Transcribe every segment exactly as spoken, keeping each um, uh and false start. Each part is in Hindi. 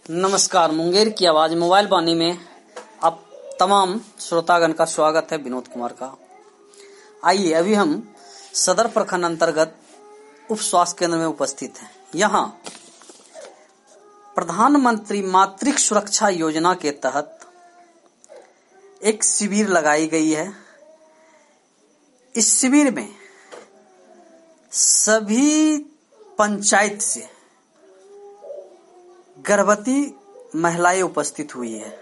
नमस्कार। मुंगेर की आवाज मोबाइल वाणी में आप तमाम श्रोतागण का स्वागत है। विनोद कुमार का। आइए, अभी हम सदर प्रखंड अंतर्गत उप स्वास्थ्य केंद्र में उपस्थित हैं। यहाँ प्रधानमंत्री मातृत्व सुरक्षा योजना के तहत एक शिविर लगाई गई है। इस शिविर में सभी पंचायत से गर्भवती महिलाएं उपस्थित हुई है।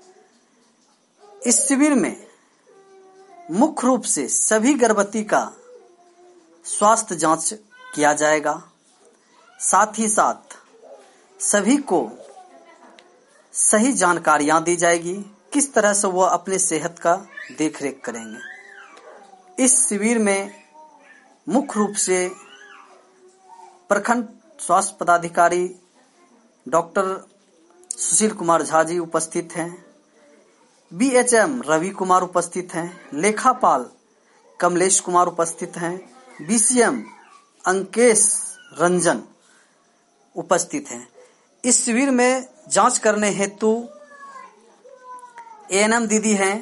इस शिविर में मुख्य रूप से सभी गर्भवती का स्वास्थ्य जांच किया जाएगा। साथ ही साथ सभी को सही जानकारियां दी जाएगी, किस तरह से वह अपने सेहत का देखरेख करेंगे। इस शिविर में मुख्य रूप से प्रखंड स्वास्थ्य पदाधिकारी डॉक्टर सुशील कुमार झा जी उपस्थित हैं। बीएचएम रवि कुमार उपस्थित हैं। लेखापाल कमलेश कुमार उपस्थित हैं। बीसीएम अंकेश रंजन उपस्थित हैं। इस शिविर में जांच करने हेतु एएनएम दीदी हैं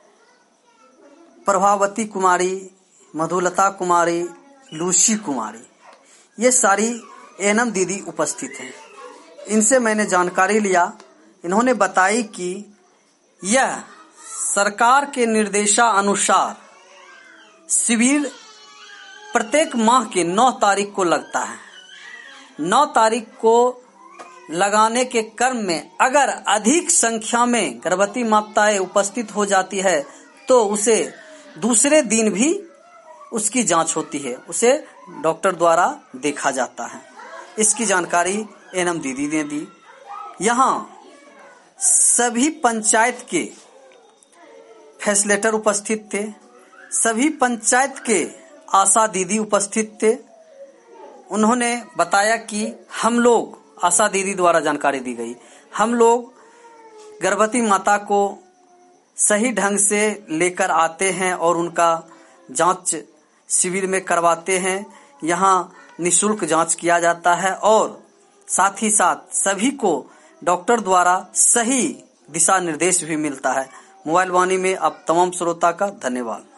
प्रभावती कुमारी, मधुलता कुमारी, लूसी कुमारी, ये सारी एएनएम दीदी उपस्थित हैं। इनसे मैंने जानकारी लिया। इन्होंने बताई कि यह सरकार के निर्देशानुसार शिविर प्रत्येक माह के नौ तारीख को लगता है। नौ तारीख को लगाने के क्रम में अगर अधिक संख्या में गर्भवती माताएं उपस्थित हो जाती है तो उसे दूसरे दिन भी उसकी जांच होती है, उसे डॉक्टर द्वारा देखा जाता है। इसकी जानकारी एएनएम दीदी ने दी। यहाँ सभी पंचायत के फैसिलिटेटर उपस्थित थे। सभी पंचायत के आशा दीदी उपस्थित थे। उन्होंने बताया कि हम लोग, आशा दीदी द्वारा जानकारी दी गई, हम लोग गर्भवती माता को सही ढंग से लेकर आते हैं और उनका जांच शिविर में करवाते हैं। यहाँ निःशुल्क जांच किया जाता है और साथ ही साथ सभी को डॉक्टर द्वारा सही दिशा निर्देश भी मिलता है। मोबाइल वाणी में आप तमाम श्रोता का धन्यवाद।